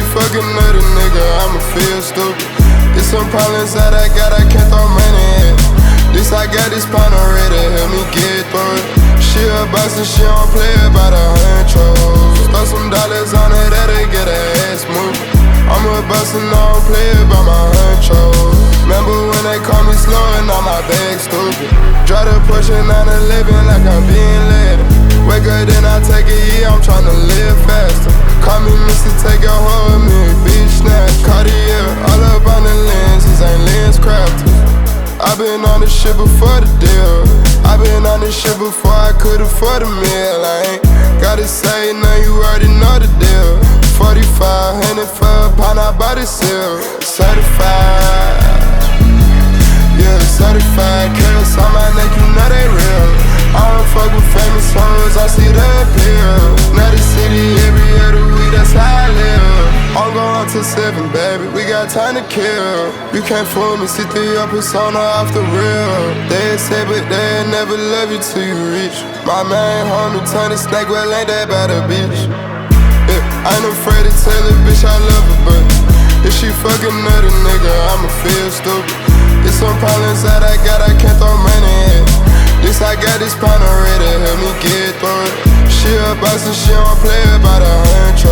fucking another nigga, I'ma feel stupid. It's some problems that I got, I can't throw money at. This I got this pound already, help me get through it. She a boss and she don't play about a hundred. Throw some dollars on her, that'll get her ass moving. I'm a boss and I don't play about my huncho. Remember when they call me slow and now my bag stupid. Drive the Porsche 911 like I'm being led. Wake up then I take it, yeah, I'm tryna live faster. Call me Mr. Take a hold of me, bitch snatch. Cartier, all up on the lenses, ain't lens crafters. I been on this shit before the deal. I been on this shit before I could afford a meal. I ain't gotta say nothing, you already know the deal. 4500 for a pound, I bought it seal. Certified, yeah, certified. Carrots on my neck, you know they real. I don't fuck with famous hoes, I see the appeal. Now the city every other week, that's how I live. I'm going to 7, baby, we got time to kill. You can't fool me, see through your persona off the real. They say, but they never love you till you reach. My main homie turn to snake, well ain't that bad a bitch. Yeah, I ain't afraid to tell a bitch I love her, but if she fucking another nigga, I'ma feel stupid. It's some problems that I got, I can't throw money at. This I got this pound already, help me get through it. She a boss and she don't play about a hundred.